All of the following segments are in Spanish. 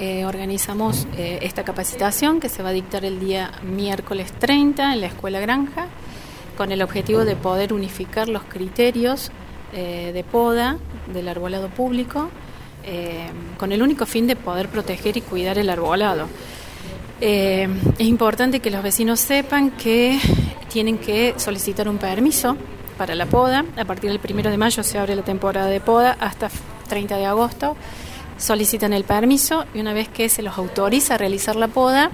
organizamos esta capacitación que se va a dictar el día miércoles 30 en la Escuela Granja, con el objetivo de poder unificar los criterios de poda del arbolado público, con el único fin de poder proteger y cuidar el arbolado. Es importante que los vecinos sepan que tienen que solicitar un permiso para la poda. A partir del 1 de mayo se abre la temporada de poda hasta 30 de agosto. Solicitan el permiso y una vez que se los autoriza a realizar la poda,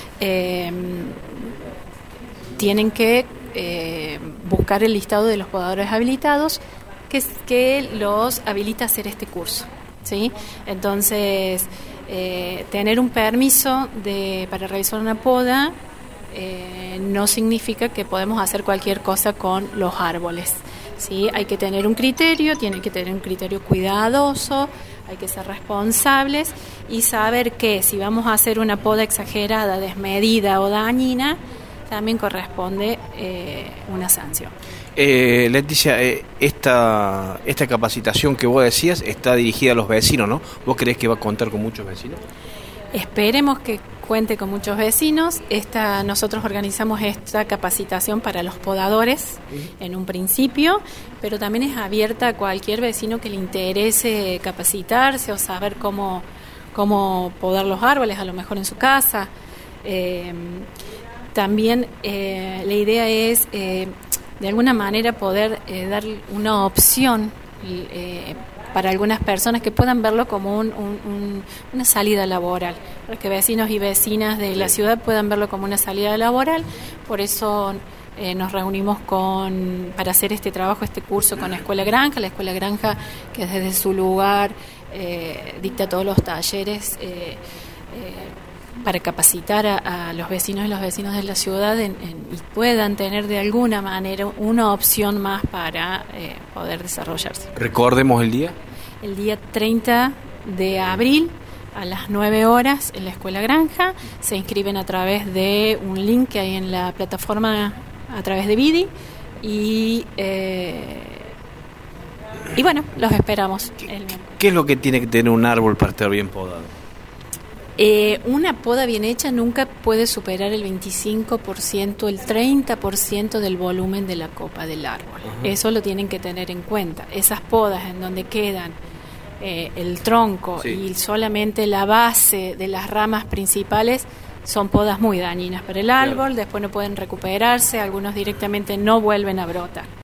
tienen que buscar el listado de los podadores habilitados que los habilita a hacer este curso, ¿sí? Entonces, tener un permiso para realizar una poda no significa que podemos hacer cualquier cosa con los árboles, ¿sí? Hay que tener un criterio, tiene que tener un criterio cuidadoso, hay que ser responsables y saber que si vamos a hacer una poda exagerada, desmedida o dañina, también corresponde una sanción. Leticia, esta capacitación que vos decías está dirigida a los vecinos, ¿no? ¿Vos creés que va a contar con muchos vecinos? Esperemos que cuente con muchos vecinos. Nosotros organizamos esta capacitación para los podadores en un principio, pero también es abierta a cualquier vecino que le interese capacitarse o saber cómo podar los árboles, a lo mejor en su casa. También la idea es de alguna manera poder dar una opción para algunas personas que puedan verlo como una salida laboral, para que vecinos y vecinas de la ciudad puedan verlo como una salida laboral. Por eso nos reunimos para hacer este trabajo, este curso con la Escuela Granja, que desde su lugar dicta todos los talleres para capacitar a los vecinos y los vecinos de la ciudad y puedan tener de alguna manera una opción más para poder desarrollarse. Recordemos el día. El día 30 de abril a las 9 horas en la Escuela Granja. Se inscriben a través de un link que hay en la plataforma a través de Vidi y bueno, los esperamos. ¿Qué es lo que tiene que tener un árbol para estar bien podado? Una poda bien hecha nunca puede superar el 25%, el 30% del volumen de la copa del árbol. Uh-huh. Eso lo tienen que tener en cuenta. Esas podas en donde quedan el tronco y solamente la base de las ramas principales son podas muy dañinas para el árbol. Después no pueden recuperarse, algunos directamente no vuelven a brotar.